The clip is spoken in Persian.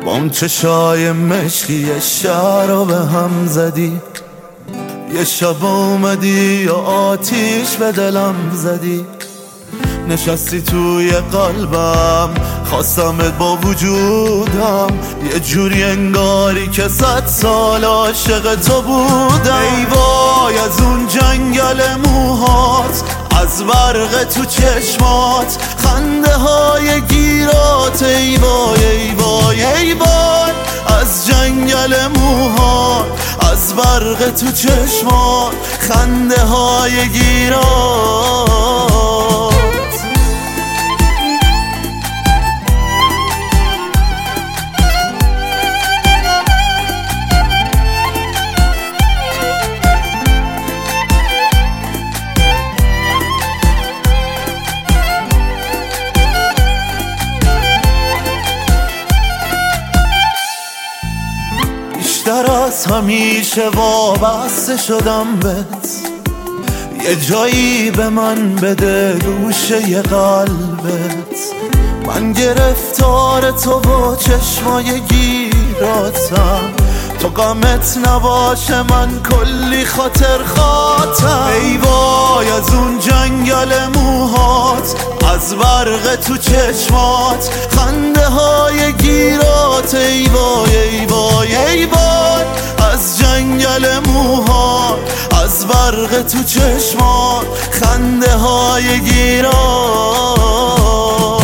با اون چشای مشکی یه شهر رو به هم زدی، یه شب اومدی یا آتیش به دلم زدی، نشستی توی قلبم خواستمت با وجودم، یه جوری انگاری که 100 سال عاشق تو بودم. ای وای از اون جنگل موهات، از برق تو چشمات، خنده های گیرات، ای وای ای وای ای وای از جنگل موهات، از برق تو چشمات، خنده های گیرات. بیشتر از همیشه وابسته شدم بهت، یه جایی به من بده گوشه قلبت، من گرفتار تو و چشمای گیراتم، تو غمت نباشه من کلی خاطر خاطم. ای وای از اون جنگل موهات، از برق تو چشمات، خنده های گیرات، ای وای ای وای ای وای از جنگل موهات، از برق تو چشمات، خنده های گیرات.